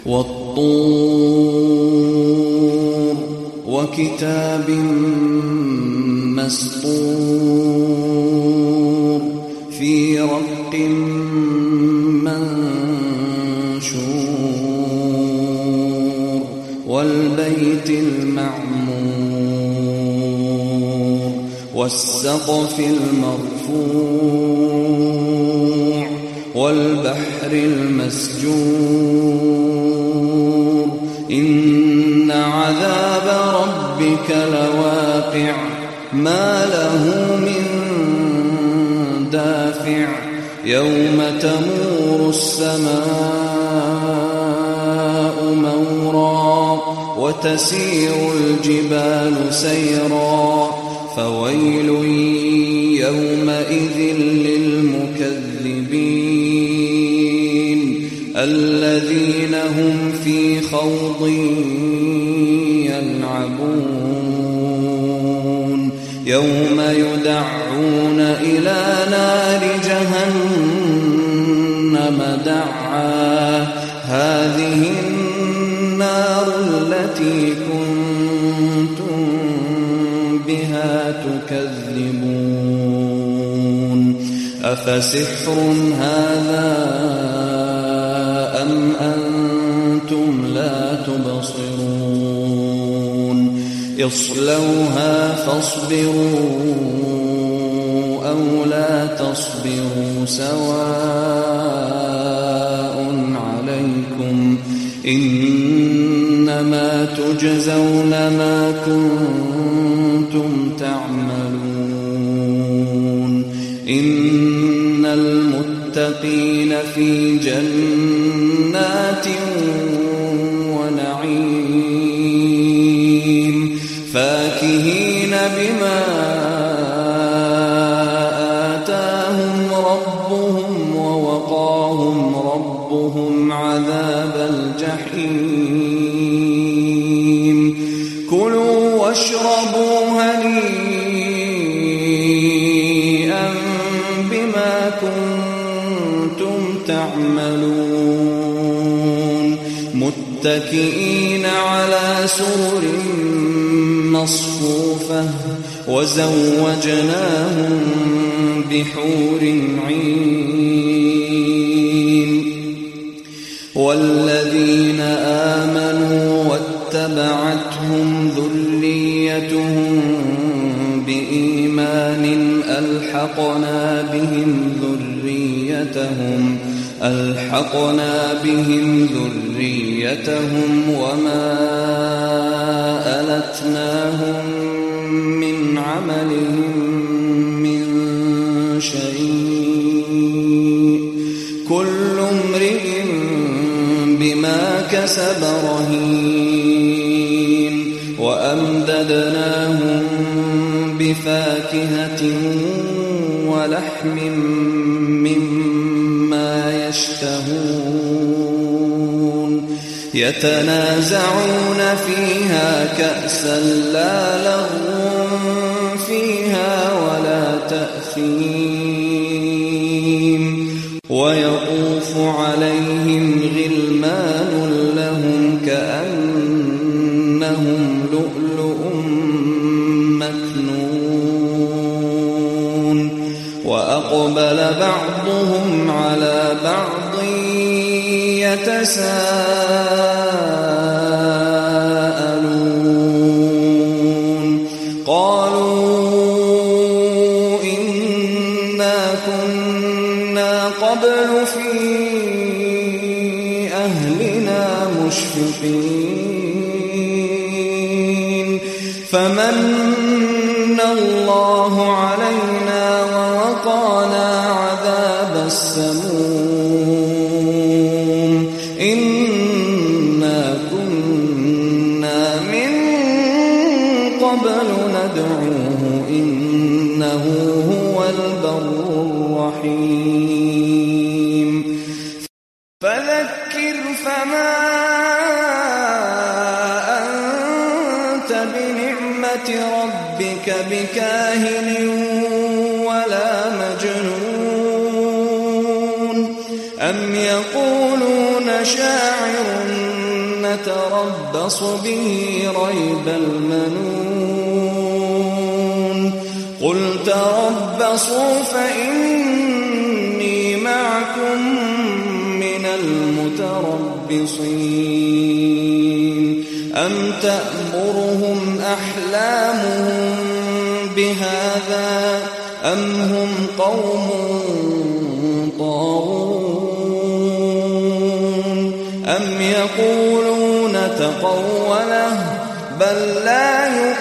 وَالطُّورِ وَكِتَابٍ مَّسْطُورٍ فِي رَقٍّ مَّنشُورٍ وَالْبَيْتِ الْمَعْمُورِ وَالسَّقْفِ الْمَرْفُوعِ وَالْبَحْرِ الْمَسْجُورِ إِنَّ عَذَابَ رَبِّكَ لَوَاقِعٌ مَا لَهُ مِن دَافِعٍ يَوْمَ تَمُورُ السَّمَاءُ مَوْرًا وَتَسِيرُ الْجِبَالُ سَيْرًا فَوَيْلٌ يَوْمَئِذٍ لِّلْمُكَذِّبِينَ الَّذِينَ هُمْ فِي خَوْضٍ يَلْعَبُونَ يَوْمَ يُدَعُّونَ إِلَى نَارِ جَهَنَّمَ دَعًّا هَٰذِهِ النَّارُ الَّتِي كُنتُم بِهَا تُكَذِّبُونَ أَفَسِحْرٌ هَٰذَا أَمْ أَنتُمْ لَا تُبْصِرُونَ اصْلَوْهَا فَاصْبِرُوا أَوْ لَا تَصْبِرُوا سَوَاءٌ عَلَيْكُمْ إِنَّمَا تُجْزَوْنَ مَا كُنتُمْ تَعْمَلُونَ إِنَّ الْمُتَّقِينَ فِي جَنَّاتٍ وَنَعِيمٍ فَاكِهِينَ بِمَا آتَاهُمْ رَبُّهُمْ وَوَقَاهُمْ رَبُّهُمْ عَذَابَ الْجَحِيمِ كُلُوا وَاشْرَبُوا هَنِيئًا بِمَا كُنتُمْ تَعْمَلُونَ مُتَّكِئِينَ عَلَى سُرُرٍ مَّصْفُوفَةٍ وَزَوَّجْنَاهُم بِحُورٍ عِينٍ وَالَّذِينَ آمَنُوا وَاتَّبَعَتْهُمْ ذُرِّيَّتُهُم بِإِيمَانٍ أَلْحَقْنَا بِهِمْ ذُرِّيَّتَهُمْ وَمَا أَلَتْنَاهُم مِّنْ عَمَلِهِم مِّن شَيْءٍ كُلُّ امْرِئٍ بِمَا كَسَبَ رَهِينٌ وَأَمْدَدْنَاهُم بِفَاكِهَةٍ وَلَحْمٍ مِّمَّا يَشْتَهُونَ يَتَنَازَعُونَ فِيهَا كَأْسًا لَّا لَغْوٌ فِيهَا وَلَا تَأْثِيمٌ وَيَطُوفُ عَلَيْهِمْ غِلْمَانٌ لَّهُمْ كَأَنَّهُمْ لُؤْلُؤٌ مَّكْنُونٌ وَأَقْبَلَ بَعْضُهُمْ عَلَىٰ بَعْضٍ يَتَسَاءَلُونَ قَالُوا إِنَّا كُنَّا قَبْلُ فِي أَهْلِنَا مُشْفِقِينَ فَمَنَّ اللَّهُ عَلَيْنَا وَوَقَانَا عَذَابَ السَّمُومِ إِنَّا كُنَّا مِن قَبْلُ نَدْعُوهُ إِنَّهُ هُوَ الْبَرُّ الرَّحِيمُ فَذَكِّرْ فَمَا أَنتَ بِنِعْمَةِ رَبِّكَ بِكَاهِنٍ وَلَا مَجْنُونٍ أَمْ يَقُولُونَ شَاعِرٌ نتربص به ريب المنون قل تربصوا فإني معكم من المتربصين أم تأمرهم أحلامهم بهذا أم هم قوم طاغون أم يقولون تقوله بل لا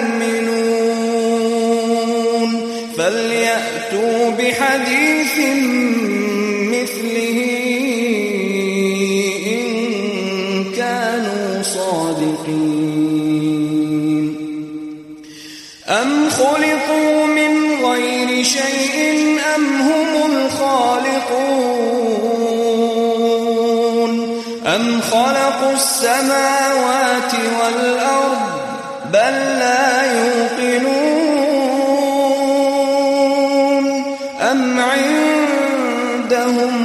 يؤمنون فليأتوا بحديث مثله إن كانوا صادقين أم خلقوا من غير شيء أم هم الخالقون أم خلقوا السماوات والأرض بل لا يوقنون أم عندهم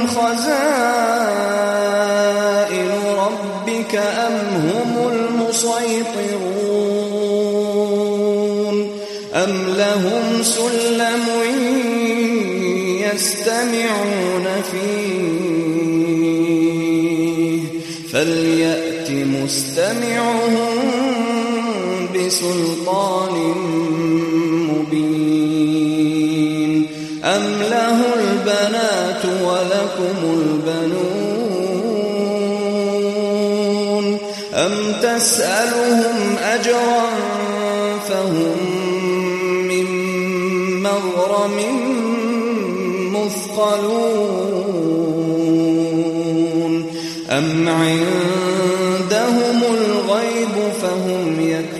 خزائن ربك أم هم المسيطرون أم لهم سلم يستمعون فيه فليأت مستمعهم بسلطان مبين أم له البنات ولكم البنون أم تسألهم أجرا فهم من مغرم مثقلون أم عندهم الغيب فهم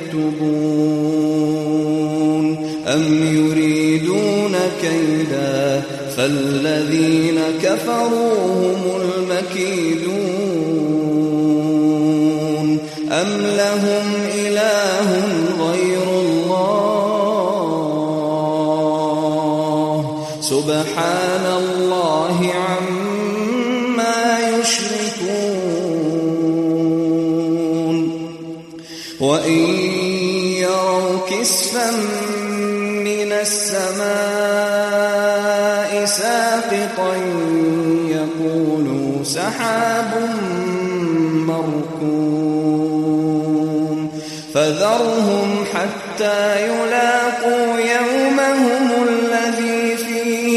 يكتبون أم يريدون كيدا فالذين كفروا هم المكيدون أم لهم إله غير الله سبحان الله عما يشركون وإن يروا كسفا من السماء ساقطا يقولوا سحاب مركوم فذرهم حتى يلاقوا يومهم الذي فيه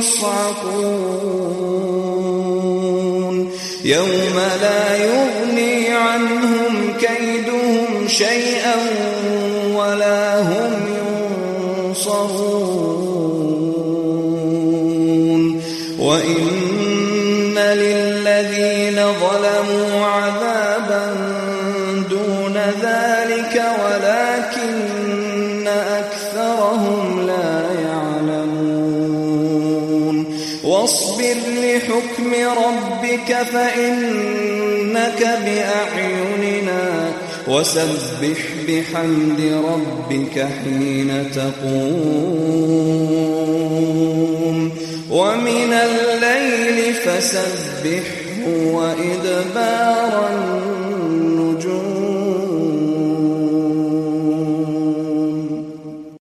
يصعقون يوم لا يغني عنهم كيدهم شيئا ولا هم ينصرون وإن للذين ظلموا عذابا دون ذلك ولكن أكثرهم لا يعلمون واصبر لحكم ربك فإنك بأعيننا وسبح بحمد ربك حين تقوم ومن الليل فسبحه وإدبار